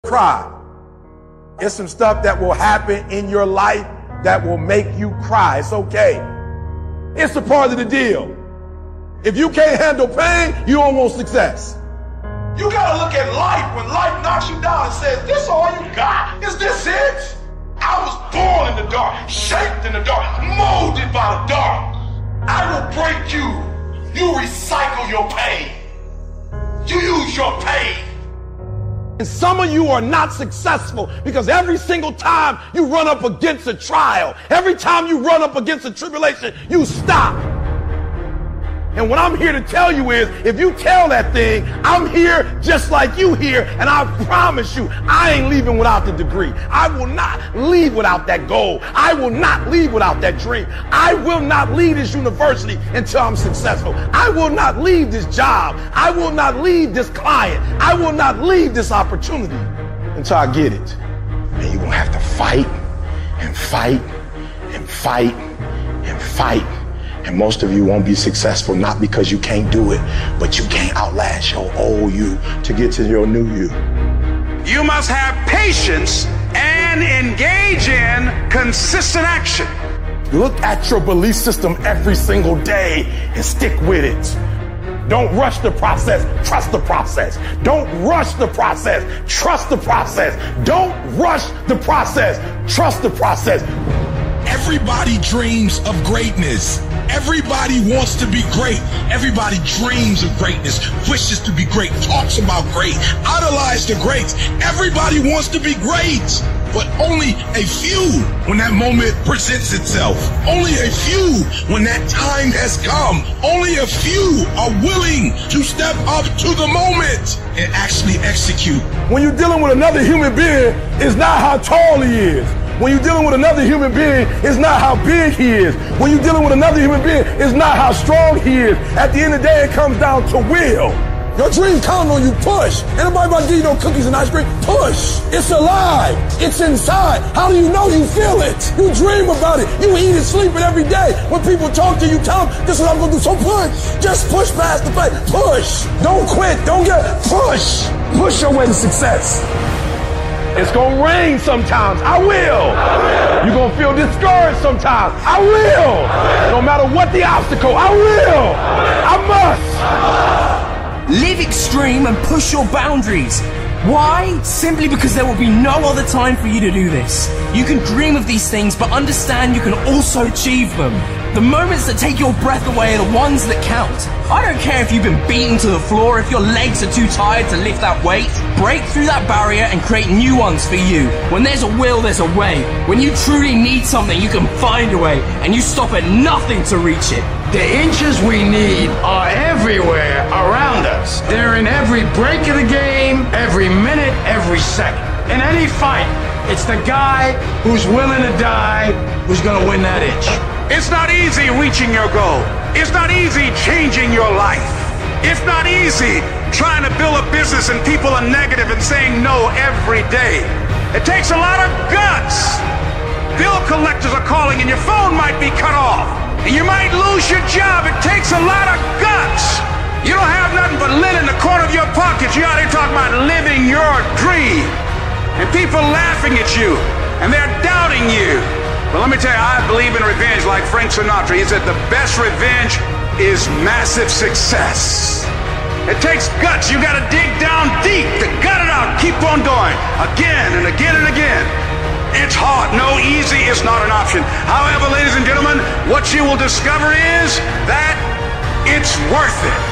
Cry. It's some stuff that will happen in your life that will make you cry. It's okay. It's a part of the deal. If you can't handle pain, you don't want success. You gotta look at life when life knocks you down and says, this all you got? Is this it? I was born in the dark, shaped in the dark, molded by the dark. I will break you. You recycle your pain. You use your pain. And some of you are not successful because every single time you run up against a trial, every time you run up against a tribulation, you stop. And what I'm here to tell you is, if you tell that thing, I'm here just like you here, and I promise you, I ain't leaving without the degree. I will not leave without that goal. I will not leave without that dream. I will not leave this university until I'm successful. I will not leave this job. I will not leave this client. I will not leave this opportunity until I get it. And you're going to have to fight and fight and fight and fight. And most of you won't be successful, not because you can't do it, but you can't outlast your old you to get to your new you. You must have patience and engage in consistent action. Look at your belief system every single day and stick with it. Don't rush the process, trust the process. Don't rush the process, trust the process. Don't rush the process, trust the process. Everybody dreams of greatness. Everybody wants to be great. Everybody dreams of greatness, wishes to be great, talks about great, idolize the greats. Everybody wants to be great, but only a few when that moment presents itself. Only a few when that time has come. Only a few are willing to step up to the moment and actually execute. When you're dealing with another human being, it's not how tall he is. When you're dealing with another human being, it's not how big he is. When you're dealing with another human being, it's not how strong he is. At the end of the day, it comes down to will. Your dreams count on you. Push. Anybody about to give you no cookies and ice cream? Push. It's alive. It's inside. How do you know you feel it? You dream about it. You eat and sleep it every day. When people talk to you, tell them, this is what I'm going to do. So push. Just push past the pain. Push. Don't quit. Don't get push. Push your way to success. It's going to rain sometimes. I will. You're going to feel discouraged sometimes. I will. No matter what the obstacle, I will. I must. Live extreme and push your boundaries. Why? Simply because there will be no other time for you to do this. You can dream of these things, but understand you can also achieve them. The moments that take your breath away are the ones that count. I don't care if you've been beaten to the floor, if your legs are too tired to lift that weight. Break through that barrier and create new ones for you. When there's a will, there's a way. When you truly need something, you can find a way, and you stop at nothing to reach it. The inches we need are everywhere around us. They're in every break of the game, every minute, every second. In any fight, it's the guy who's willing to die who's gonna win that inch. It's not easy reaching your goal. It's not easy changing your life. It's not easy trying to build a business and people are negative and saying no every day. It takes a lot of guts. Bill collectors are calling and your phone might be cut off. And you might lose your job. It takes a lot of guts. You don't have nothing but lint in the corner of your pockets. You're out here talking about living your dream. And people laughing at you. And they're doubting you. But let me tell you, I believe in revenge like Frank Sinatra. He said the best revenge is massive success. It takes guts. You got to dig down deep to gut it out. Keep on going. Again and again and again. It's hard. No, easy is not an option. However, ladies and gentlemen, what you will discover is that it's worth it.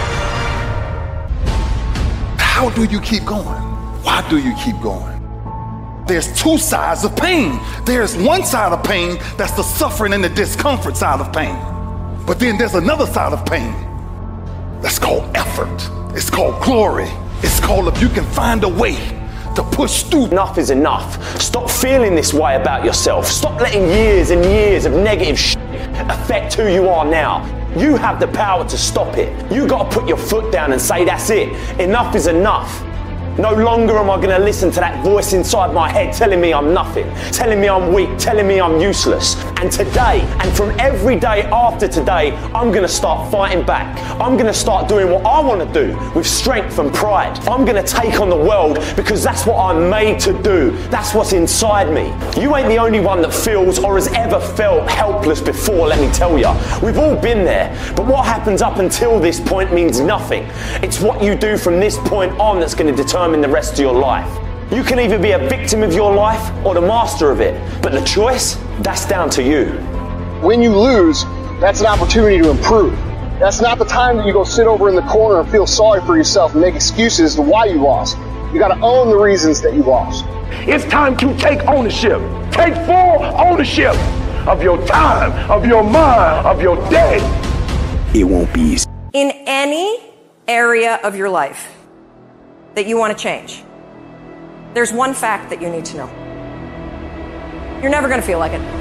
How do you keep going? Why do you keep going? There's two sides of pain. There's one side of pain that's the suffering and the discomfort side of pain. But then there's another side of pain that's called effort. It's called glory. It's called if you can find a way to push through. Enough is enough. Stop feeling this way about yourself. Stop letting years and years of negative shit affect who you are now. You have the power to stop it. You got to put your foot down and say, that's it. Enough is enough. No longer am I going to listen to that voice inside my head telling me I'm nothing, telling me I'm weak, telling me I'm useless. And today, and from every day after today, I'm going to start fighting back. I'm going to start doing what I want to do with strength and pride. I'm going to take on the world because that's what I'm made to do. That's what's inside me. You ain't the only one that feels or has ever felt helpless before, let me tell you. We've all been there, but what happens up until this point means nothing. It's what you do from this point on that's going to determine the rest of your life. You can either be a victim of your life or the master of it, but the choice, that's down to you. When you lose, that's an opportunity to improve. That's not the time that you go sit over in the corner and feel sorry for yourself and make excuses as to why you lost. You got to own the reasons that you lost. It's time to take ownership. Take full ownership of your time, of your mind, of your day. It won't be easy. In any area of your life that you want to change, there's one fact that you need to know. You're never going to feel like it.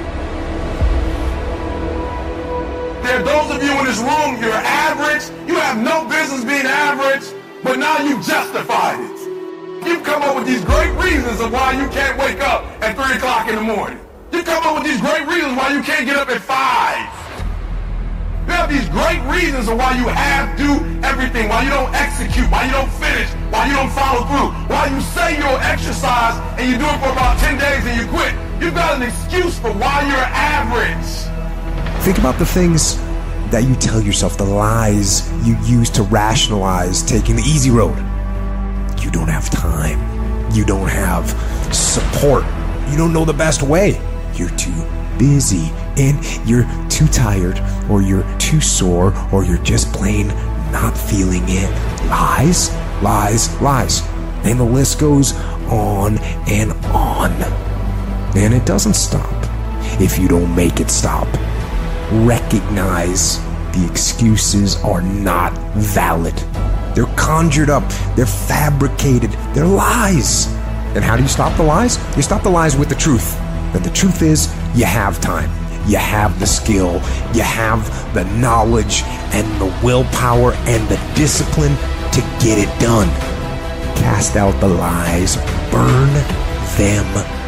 There are those of you in this room, you're average. You have no business being average, but now you justified it. You've come up with these great reasons of why you can't wake up at 3 o'clock in the morning. You come up with these great reasons why you can't get up at 5. You have these great reasons of why you have to do everything, why you don't execute, why you don't finish, why you don't follow through, why you say you'll exercise and you do it for about 10 days and you quit. You've got an excuse for why you're average. Think about the things that you tell yourself, the lies you use to rationalize taking the easy road. You don't have time. You don't have support. You don't know the best way. You're too busy and you're too tired, or you're too sore, or you're just plain not feeling it. Lies, lies, lies. And the list goes on and on. And it doesn't stop if you don't make it stop. Recognize the excuses are not valid. They're conjured up. They're fabricated. They're lies. And how do you stop the lies? You stop the lies with the truth. And the truth is, you have time. You have the skill. You have the knowledge and the willpower and the discipline to get it done. Cast out the lies. Burn them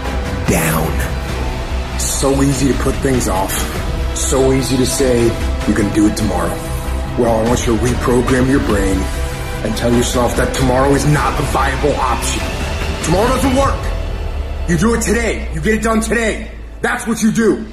down. So easy to put things off. So easy to say, you can do it tomorrow. Well, I want you to reprogram your brain and tell yourself that tomorrow is not a viable option. Tomorrow doesn't work. You do it today. You get it done today. That's what you do.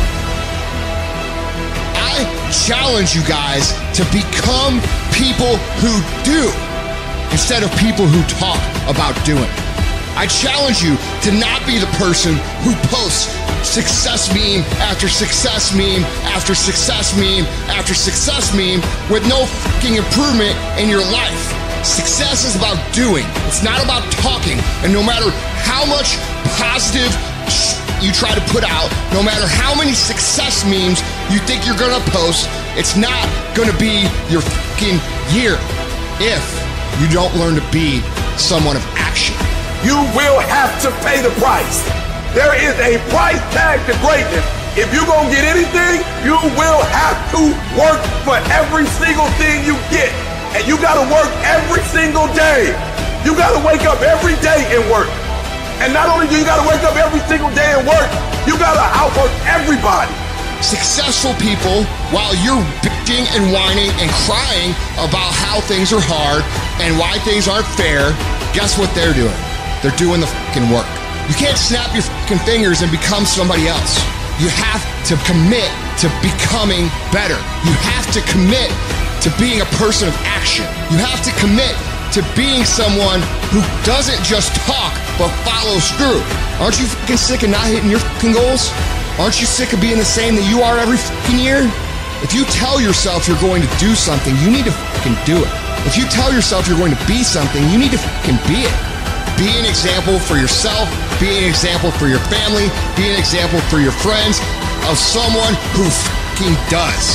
I challenge you guys to become people who do instead of people who talk about doing. I challenge you to not be the person who posts success meme after success meme after success meme after success meme with no fucking improvement in your life. Success is about doing. It's not about talking. And no matter how much positive you try to put out, no matter how many success memes you think you're gonna post, it's not gonna be your fucking year if you don't learn to be someone of action. You will have to pay the price. There is a price tag to greatness. If you're going to get anything, you will have to work for every single thing you get. And you got to work every single day. You got to wake up every day and work. And not only do you got to wake up every single day and work, you got to outwork everybody. Successful people, while you're bitching and whining and crying about how things are hard and why things aren't fair, guess what they're doing? They're doing the fucking work. You can't snap your fucking fingers and become somebody else. You have to commit to becoming better. You have to commit to being a person of action. You have to commit to being someone who doesn't just talk, but follows through. Aren't you fucking sick of not hitting your fucking goals? Aren't you sick of being the same that you are every fucking year? If you tell yourself you're going to do something, you need to fucking do it. If you tell yourself you're going to be something, you need to fucking be it. Be an example for yourself, be an example for your family, be an example for your friends of someone who fucking does.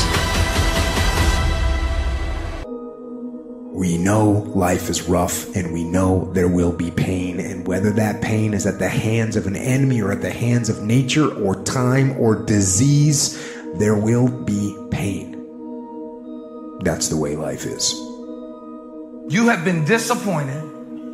We know life is rough, and we know there will be pain, and whether that pain is at the hands of an enemy or at the hands of nature or time or disease, there will be pain. That's the way life is. You have been disappointed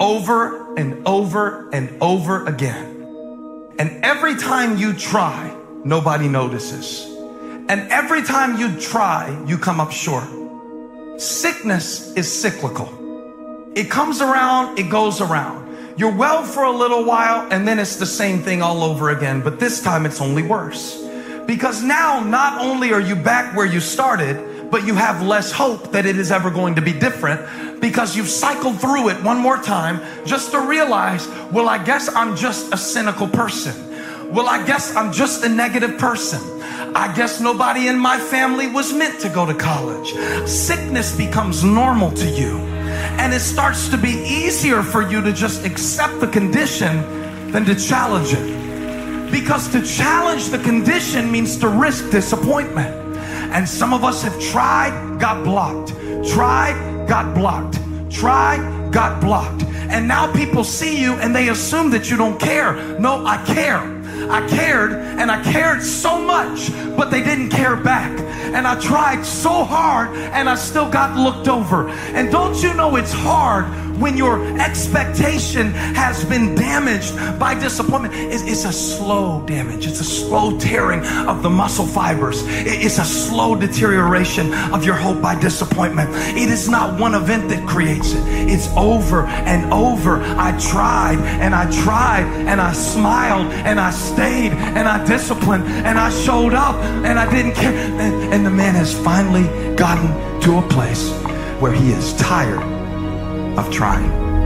over and over and over again. And every time you try, nobody notices. And every time you try, you come up short. Sickness is cyclical. It comes around, it goes around. You're well for a little while, and then it's the same thing all over again. But this time it's only worse. Because now not only are you back where you started, but you have less hope that it is ever going to be different, because you've cycled through it one more time just to realize, well, I guess I'm just a cynical person. Well, I guess I'm just a negative person. I guess nobody in my family was meant to go to college. Sickness becomes normal to you, and it starts to be easier for you to just accept the condition than to challenge it. Because to challenge the condition means to risk disappointment. And some of us have tried, got blocked. Tried, got blocked. Tried, got blocked. And now people see you and they assume that you don't care. No, I care. I cared, and I cared so much, but they didn't care back. And I tried so hard, and I still got looked over. And don't you know it's hard when your expectation has been damaged by disappointment? It's a slow damage. It's a slow tearing of the muscle fibers. It's a slow deterioration of your hope by disappointment. It is not one event that creates it. It's over and over. I tried, and I tried, and I smiled, and I stayed, and I disciplined, and I showed up, and I didn't care. And the man has finally gotten to a place where he is tired of trying.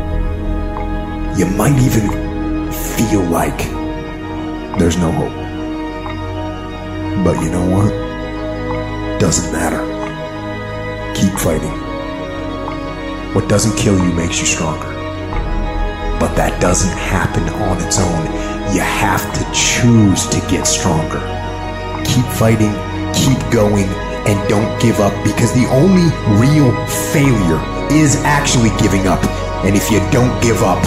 You might even feel like there's no hope. But you know what? Doesn't matter. Keep fighting. What doesn't kill you makes you stronger. But that doesn't happen on its own. You have to choose to get stronger. Keep fighting, keep going, and don't give up, because the only real failure is actually giving up. And if you don't give up,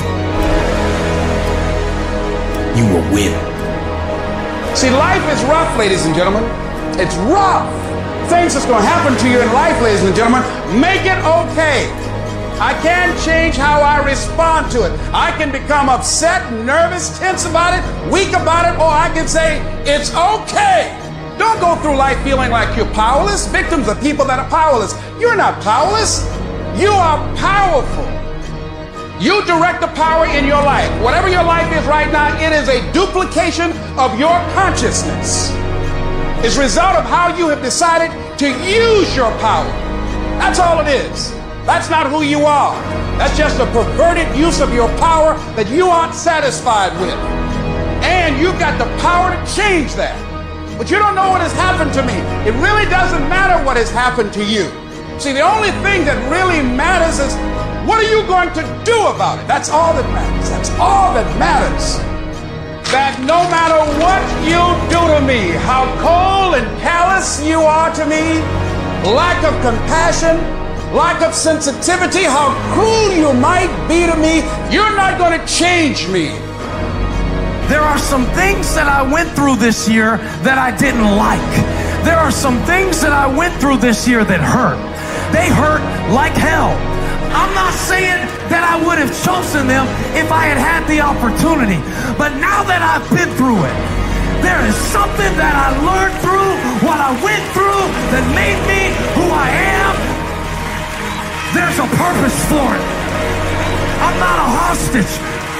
you will win. See, life is rough, ladies and gentlemen. It's rough. Things that's going to happen to you in life, ladies and gentlemen, make it okay. I can't change how I respond to it. I can become upset, nervous, tense about it, weak about it, or I can say, it's okay. Don't go through life feeling like you're powerless. Victims are people that are powerless. You're not powerless. You are powerful. You direct the power in your life. Whatever your life is right now, it is a duplication of your consciousness. It's a result of how you have decided to use your power. That's all it is. That's not who you are. That's just a perverted use of your power that you aren't satisfied with. And you've got the power to change that. But you don't know what has happened to me. It really doesn't matter what has happened to you. See, the only thing that really matters is, what are you going to do about it? That's all that matters. That's all that matters. That no matter what you do to me, how cold and callous you are to me, lack of compassion, lack of sensitivity, how cruel you might be to me, you're not going to change me. There are some things that I went through this year that I didn't like. There are some things that I went through this year that hurt. They hurt like hell. I'm not saying that I would have chosen them if I had had the opportunity. But now that I've been through it, there is something that I learned through what I went through that made me who I am. There's a purpose for it. I'm not a hostage.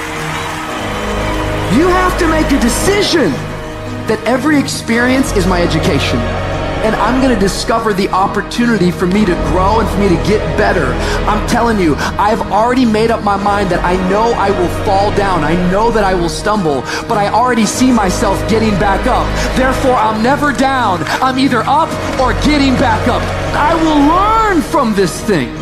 You have to make a decision that every experience is my education. And I'm going to discover the opportunity for me to grow and for me to get better. I'm telling you, I've already made up my mind that I know I will fall down. I know that I will stumble, but I already see myself getting back up. Therefore, I'm never down. I'm either up or getting back up. I will learn from this thing.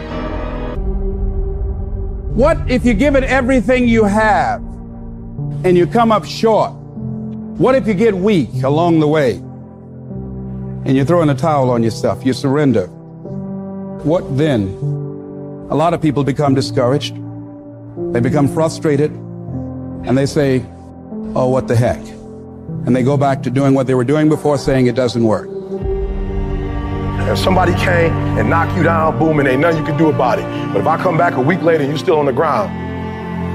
What if you give it everything you have and you come up short? What if you get weak along the way and you throw in a towel on yourself, you surrender? What then? A lot of people become discouraged. They become frustrated and they say, oh, what the heck? And they go back to doing what they were doing before, saying it doesn't work. If somebody came and knocked you down, boom, and ain't nothing you can do about it. But if I come back a week later and you're still on the ground,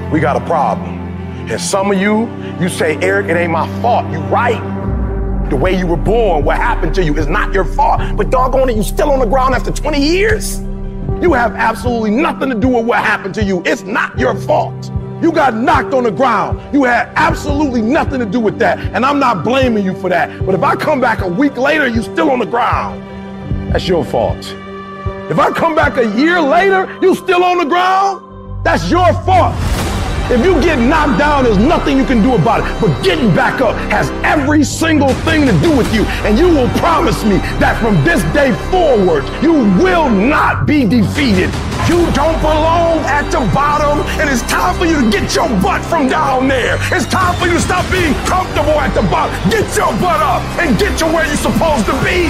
we got a problem. And some of you say, Eric, it ain't my fault. You right. The way you were born, what happened to you is not your fault. But doggone it, you still on the ground after 20 years? You have absolutely nothing to do with what happened to you. It's not your fault. You got knocked on the ground. You had absolutely nothing to do with that. And I'm not blaming you for that. But if I come back a week later, you still on the ground, that's your fault. If I come back a year later, you still on the ground, that's your fault. If you get knocked down, there's nothing you can do about it. But getting back up has every single thing to do with you. And you will promise me that from this day forward, you will not be defeated. You don't belong at the bottom, and it's time for you to get your butt from down there. It's time for you to stop being comfortable at the bottom. Get your butt up and get to where you're supposed to be.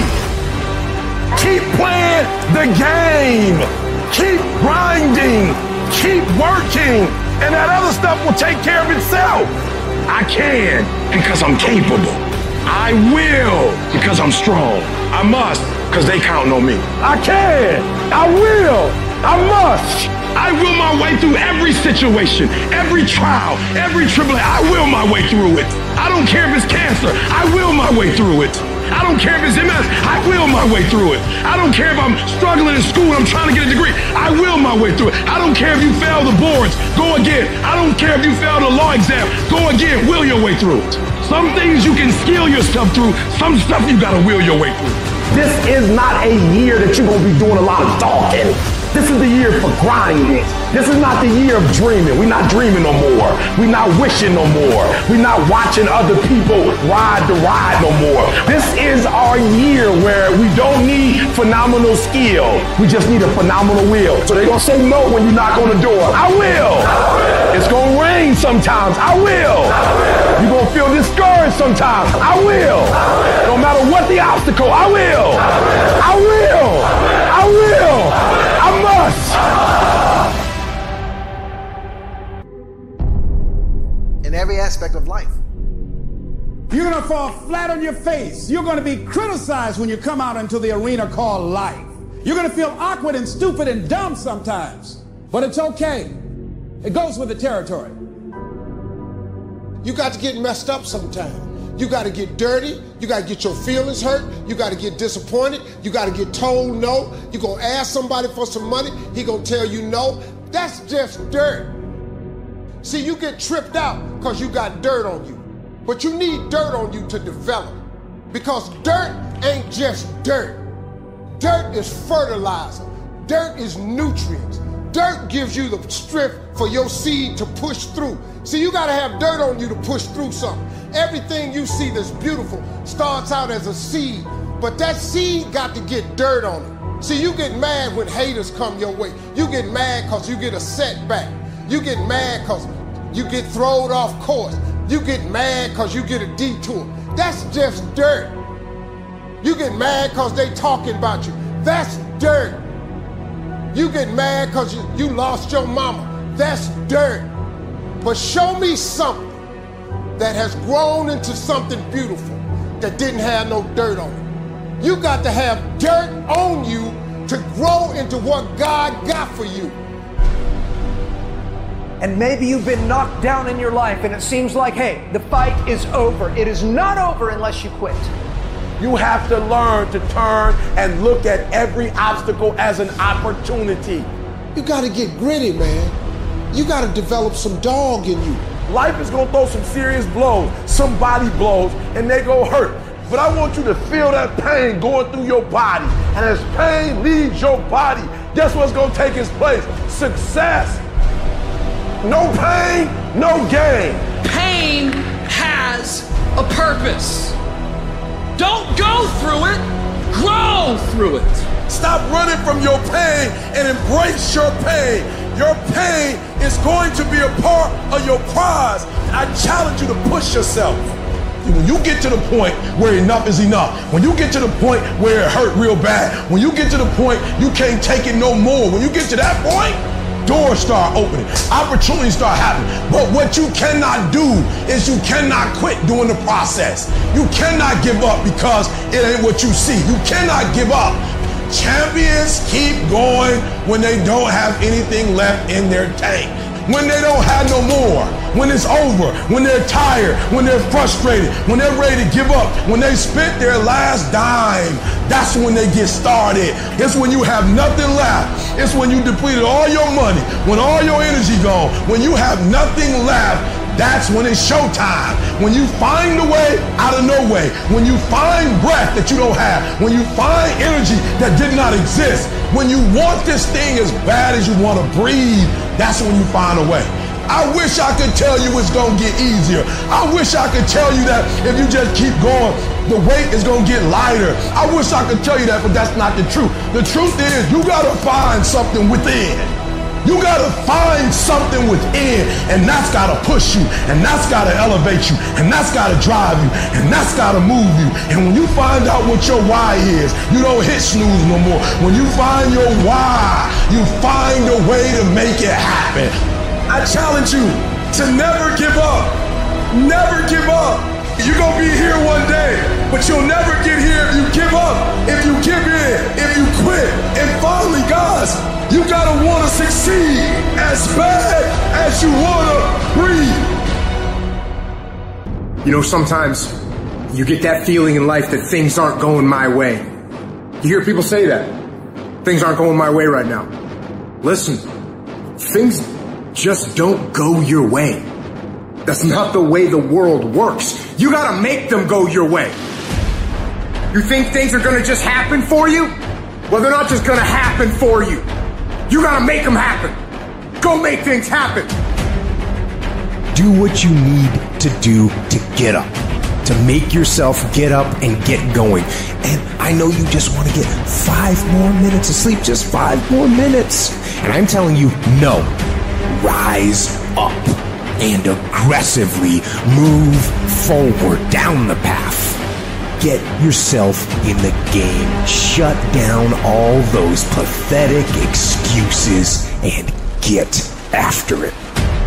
Keep playing the game. Keep grinding. Keep working. And that other stuff will take care of itself. I can because I'm capable. I will because I'm strong. I must because they counting on me. I can. I will. I must. I will my way through every situation, every trial, every tribulation. I will my way through it. I don't care if it's cancer. I will my way through it. I don't care if it's MS. I will my way through it. I don't care if I'm struggling in school and I'm trying to get a degree. I will my way through it. I don't care if you fail the boards. Go again. I don't care if you fail the law exam. Go again. Will your way through it. Some things you can skill yourself through. Some stuff you got to will your way through. This is not a year that you're going to be doing a lot of talking. This is the year for grinding. This is not the year of dreaming. We're not dreaming no more. We're not wishing no more. We're not watching other people ride the ride no more. This is our year where we don't need phenomenal skill. We just need a phenomenal will. So they're going to say no when you knock on the door. I will. It's going to rain sometimes. I will. You're going to feel discouraged sometimes. I will. No matter what the obstacle, I will. I will. I will. I must. In every aspect of life. You're going to fall flat on your face. You're going to be criticized when you come out into the arena called life. You're going to feel awkward and stupid and dumb sometimes. But it's okay. It goes with the territory. You got to get messed up sometimes. You got to get dirty. You got to get your feelings hurt. You got to get disappointed. You got to get told no. You're going to ask somebody for some money. He going to tell you no. That's just dirt. See, you get tripped out because you got dirt on you. But you need dirt on you to develop. Because dirt ain't just dirt. Dirt is fertilizer. Dirt is nutrients. Dirt gives you the strength for your seed to push through. See, you got to have dirt on you to push through something. Everything you see that's beautiful starts out as a seed, but that seed got to get dirt on it. See, you get mad when haters come your way. You get mad because you get a setback. You get mad because you get thrown off course. You get mad because you get a detour. That's just dirt. You get mad because they talking about you. That's dirt. You get mad because you lost your mama. That's dirt. But show me something that has grown into something beautiful that didn't have no dirt on it. You got to have dirt on you to grow into what God got for you. And maybe you've been knocked down in your life and it seems like, hey, the fight is over. It is not over unless you quit. You have to learn to turn and look at every obstacle as an opportunity. You got to get gritty, man. You got to develop some dog in you. Life is going to throw some serious blows, some body blows, and they go hurt. But I want you to feel that pain going through your body. And as pain leaves your body, guess what's going to take its place? Success. No pain, no gain. Pain has a purpose. Don't go through it, grow through it. Stop running from your pain and embrace your pain. Your pain is going to be a part of your prize. I challenge you to push yourself. When you get to the point where enough is enough, when you get to the point where it hurt real bad, when you get to the point you can't take it no more, when you get to that point, doors start opening, opportunities start happening. But what you cannot do is you cannot quit during the process. You cannot give up because it ain't what you see. You cannot give up. Champions keep going when they don't have anything left in their tank. when they don't have no more, when it's over, when they're tired, when they're frustrated, when they're ready to give up, when they spent their last dime, that's when they get started. It's when you have nothing left. It's when you depleted all your money, when all your energy gone, when you have nothing left. That's when it's showtime. When you find a way out of no way. When you find breath that you don't have. When you find energy that did not exist. When you want this thing as bad as you want to breathe, that's when you find a way. I wish I could tell you it's going to get easier. I wish I could tell you that if you just keep going, the weight is going to get lighter. I wish I could tell you that, but that's not the truth. The truth is you got to find something within. You got to find something within, and that's got to push you, and that's got to elevate you, and that's got to drive you, and that's got to move you. And when you find out what your why is, you don't hit snooze no more. When you find your why, you find a way to make it happen. I challenge you to never give up. Never give up. You're going to be here one day, but you'll never get here if you give up, if you give in, if you quit. And finally, guys, you got to want to succeed as bad as you want to breathe. You know, sometimes you get that feeling in life that things aren't going my way. You hear people say that. Things aren't going my way right now. Listen, things just don't go your way. That's not the way the world works. You gotta make them go your way. You think things are gonna just happen for you? Well, they're not just gonna happen for you. You gotta make them happen. Go make things happen. Do what you need to do to get up, to make yourself get up and get going. And I know you just want to get 5 more minutes of sleep, just 5 more minutes. And I'm telling you, no. Rise up and aggressively move forward down the path. Get yourself in the game. Shut down all those pathetic excuses and get after it.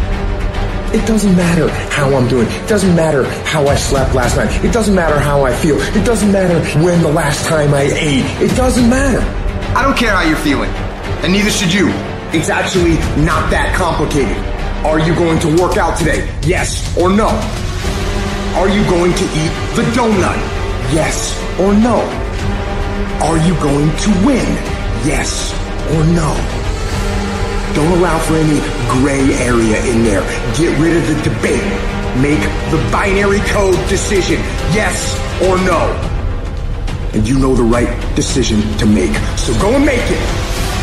It doesn't matter how I'm doing. It doesn't matter how I slept last night. It doesn't matter how I feel. It doesn't matter when the last time I ate. It doesn't matter. I don't care how you're feeling, and neither should you. It's actually not that complicated. Are you going to work out today? Yes or no? Are you going to eat the donut? Yes or no? Are you going to win? Yes or no? Don't allow for any gray area in there. Get rid of the debate. Make the binary code decision. Yes or no? And you know the right decision to make. So go and make it.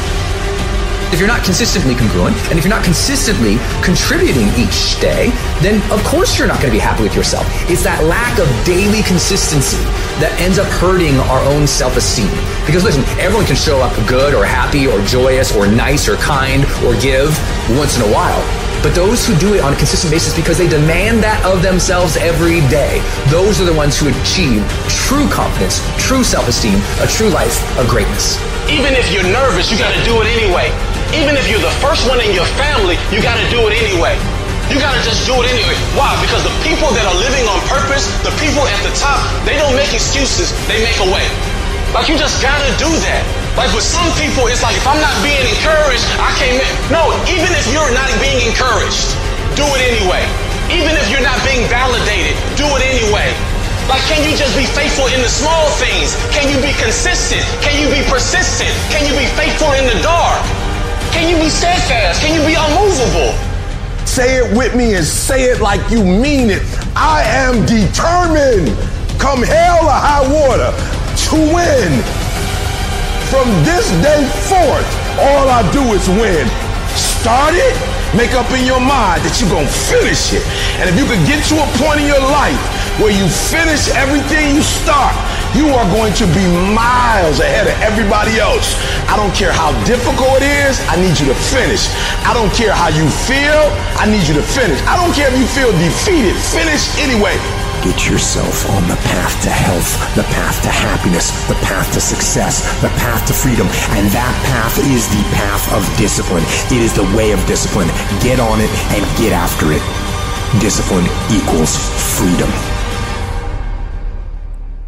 If you're not consistently congruent, and if you're not consistently contributing each day, then of course you're not going to be happy with yourself. It's that lack of daily consistency that ends up hurting our own self-esteem. Because listen, everyone can show up good or happy or joyous or nice or kind or give once in a while. But those who do it on a consistent basis because they demand that of themselves every day, those are the ones who achieve true confidence, true self-esteem, a true life of greatness. Even if you're nervous, you got to do it anyway. Even if you're the first one in your family, you got to do it anyway. You got to just do it anyway. Why? Because the people that are living on purpose, the people at the top, they don't make excuses, they make a way. Like, you just got to do that. Like, with some people, it's like, if I'm not being encouraged, I can't make... No, even if you're not being encouraged, do it anyway. Even if you're not being validated, do it anyway. Like, can you just be faithful in the small things? Can you be consistent? Can you be persistent? Can you be faithful in the dark? Can you be steadfast? Can you be unmovable? Say it with me and say it like you mean it. I am determined, come hell or high water, to win. From this day forth, all I do is win. Start it, make up in your mind that you're going to finish it. And if you could get to a point in your life where you finish everything you start, you are going to be miles ahead of everybody else. I don't care how difficult it is, I need you to finish. I don't care how you feel, I need you to finish. I don't care if you feel defeated, finish anyway. Get yourself on the path to health, the path to happiness, the path to success, the path to freedom. And that path is the path of discipline. It is the way of discipline. Get on it and get after it. Discipline equals freedom.